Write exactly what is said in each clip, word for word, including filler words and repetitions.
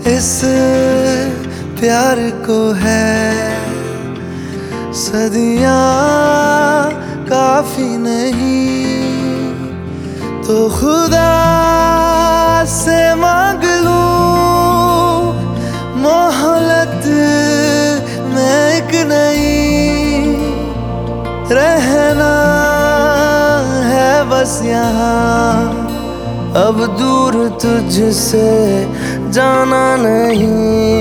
इस प्यार को है सदियां काफी नहीं, तो खुदा से मांग लूं मोहलत में एक नहीं। रहना है बस यहाँ, अब दूर तुझसे जाना नहीं।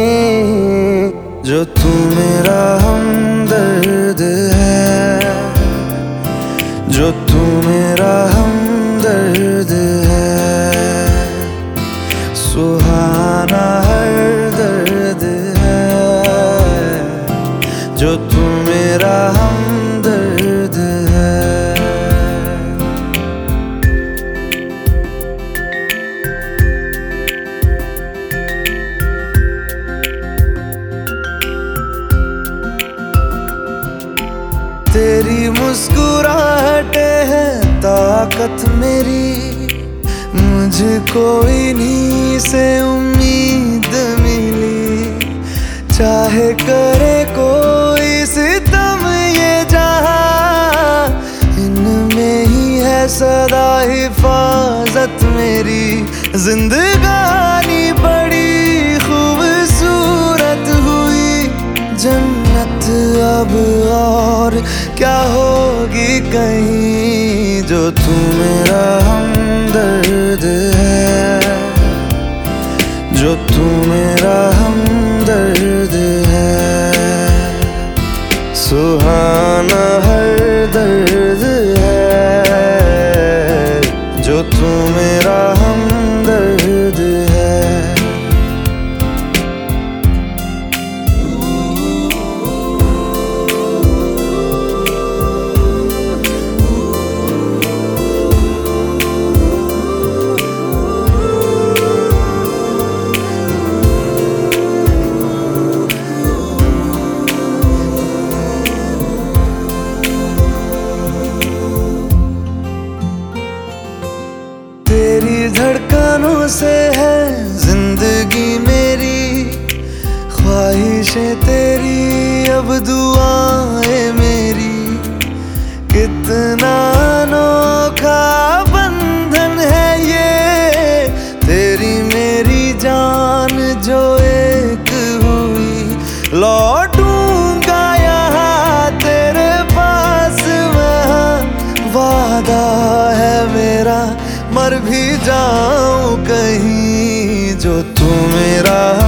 जो तू मेरा हमदर्द है, जो तू मेरा हमदर्द है, सुहाना हर दर्द है। जो तू मेरा हमदर्द है। तेरी मुस्कुराहटे है ताकत मेरी, मुझको इन्हीं से उम्मीद मिली। चाहे करे कोई सितम ये जहां, इनमें ही है सदा हिफाजत मेरी। जिंदगानी बड़ी खूबसूरत हुई, जन्नत अब और क्या होगी कहीं। जो तू मेरा हमदर्द है, जो तू मेरा हमदर्द है, सुहाना हर दर्द है। जो तू मेरा हमदर्द है। तेरी धड़कनों से है जिंदगी मेरी, ख्वाहिशें तेरी अब दुआएं मेरी। कितना अनोखा बंधन है ये, तेरी मेरी जान जो एक हुई। लौटूंगा यहाँ तेरे पास मैं, वादा है मेरा मर भी जाऊं कहीं। जो तू मेरा